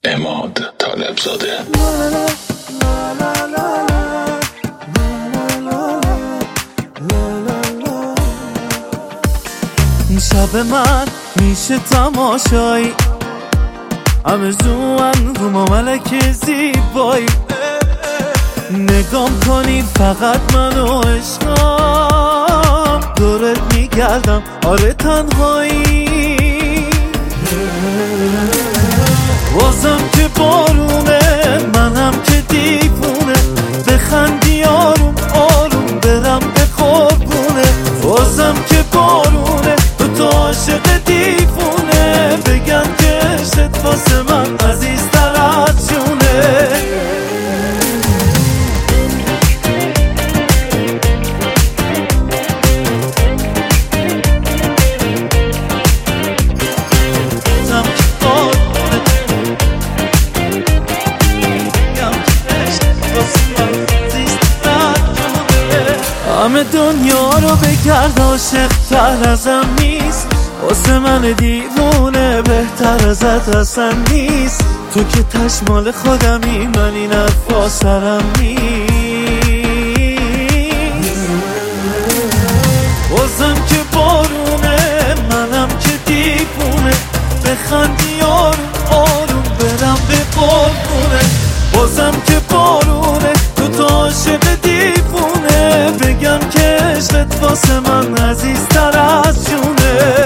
عماد طالبزاده. شب من میشه تماشایی، همه زوان رو ما ملک زیبایی، نگام کنی فقط منو عشقم، دورت میگردم آره تنهایی، بازم که بارونه منم که دیوونه، بخندی آروم آروم برم به قربونه، بازم که بارونه تو عاشق دیوونه، بگن که عشقت واسه من عزیزتر از جونه. همه دنیا رو بگرد عاشق تر ازم نیست، واسه من دیوونه بهتر ازت اصلا نیست، تو که تشمال خودمی من این حرفا سرم نیست، بازم که بارونه منم که دیوونه، بخندی آروم آروم برم به قربونه، بازم که بارونه تو عاشق دیوونه، بگم که عشقت واسه من عزیزتر از جونه.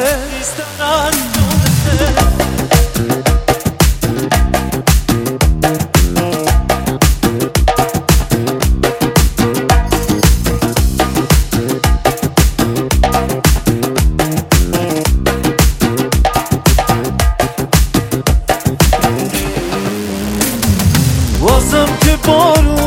بازم که بارون